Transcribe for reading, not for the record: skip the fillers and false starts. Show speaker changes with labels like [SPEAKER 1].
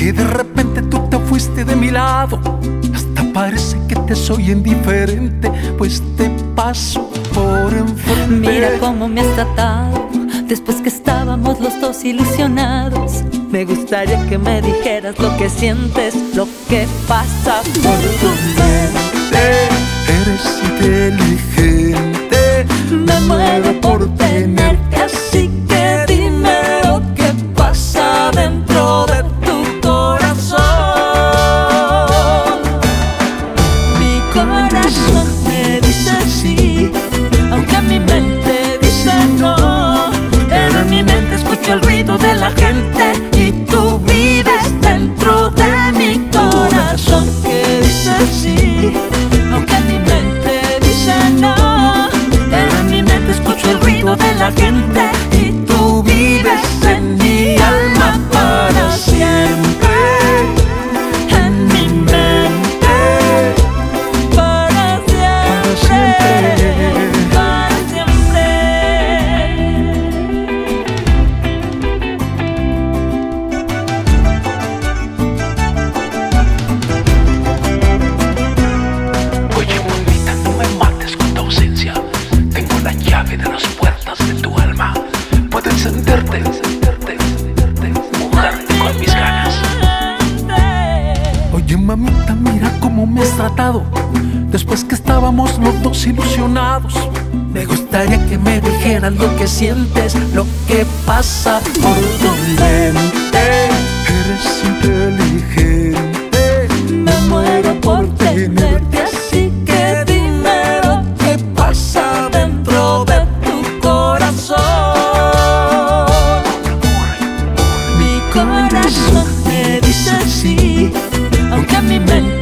[SPEAKER 1] que de repente tú te fuiste de mi lado. Hasta parece que te soy indiferente, pues te paso por enfrente.
[SPEAKER 2] Mira cómo me has tratado después que estábamos los dos ilusionados. Me gustaría que me dijeras lo que sientes, lo que pasa por tu mente.
[SPEAKER 1] Eres inteligente,
[SPEAKER 2] me muero por tenerte, así que dime lo que pasa dentro de tu corazón. Mi corazón me dice sí, aunque mi mente dice no. Pero en mi mente escucho el ruido de la gente y tú vives dentro de mi corazón que dice sí, aunque mi mente dice no. Pero en mi mente escucho el ruido de la gente y tú vives en mi alma para siempre. En mi mente para siempre, para siempre.
[SPEAKER 1] Oye, bonita, no me mates con tu ausencia. Tengo la llave de las puertas de tu alma. Puedo encenderte, mojarte con mis ganas. Oye, mamita, mira cómo me has tratado después que estábamos los dos ilusionados. Me gustaría que me dijeras lo que sientes, lo que pasa por tu mente. Eres inteligente,
[SPEAKER 2] Me muero por tenerte, así que dime lo que pasa dentro de tu corazón. Mi corazón me dice sí, aunque mi mente